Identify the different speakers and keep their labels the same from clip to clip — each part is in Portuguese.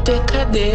Speaker 1: TKD.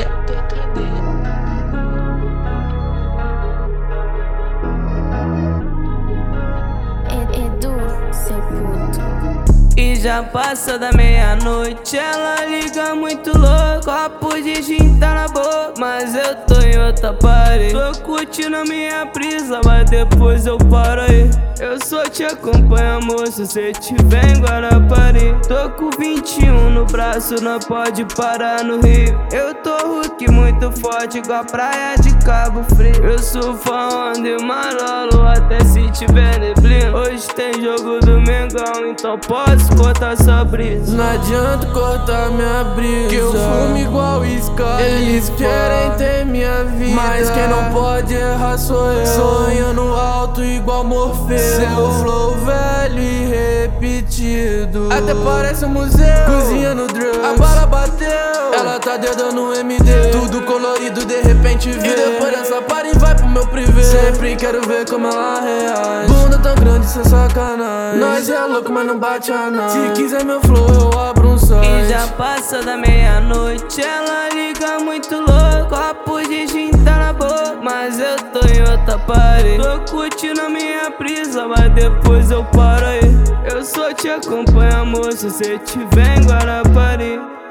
Speaker 2: Edu, seu puto.
Speaker 3: E já passa da meia-noite, ela liga muito louco. Copo de gin tá na boca, mas eu tô em outra party. Tô curtindo a minha brisa, mas depois eu paro aí. Eu só te acompanho, moço, se tiver em Guarapari. Tô com 21 no braço, não pode parar no Rio. Eu tô Hulk muito forte, igual a praia de Cabo Frio. Eu sou fã de Marolo, até se tiver neblina. Hoje tem jogo do Mengão, então posso cortar sua brisa.
Speaker 4: Não adianta cortar minha brisa, que eu fumo igual Sky. Eles querem ter minha vida, mas quem não pode errar sou eu. Sonhando alto igual Morfeu. Seu flow velho e repetido, até parece um museu. Cozinhando drugs, a bala bateu, ela tá dedando no MD. Tudo colorido, de repente vê. E depois dessa party vai pro meu privê. Sempre quero ver como ela reage. Bunda tão grande, isso é sacanagem. Nós é louco, mas não bate a nada. Se quiser meu flow, eu abro um site.
Speaker 3: E já passa da meia-noite, ela liga muito louco. Copo de gin tá na boca, mas eu tô em outra party. Tô curtindo a minha brisa, mas depois eu paro aí. Eu só te acompanho, moço, se tiver em Guarapari.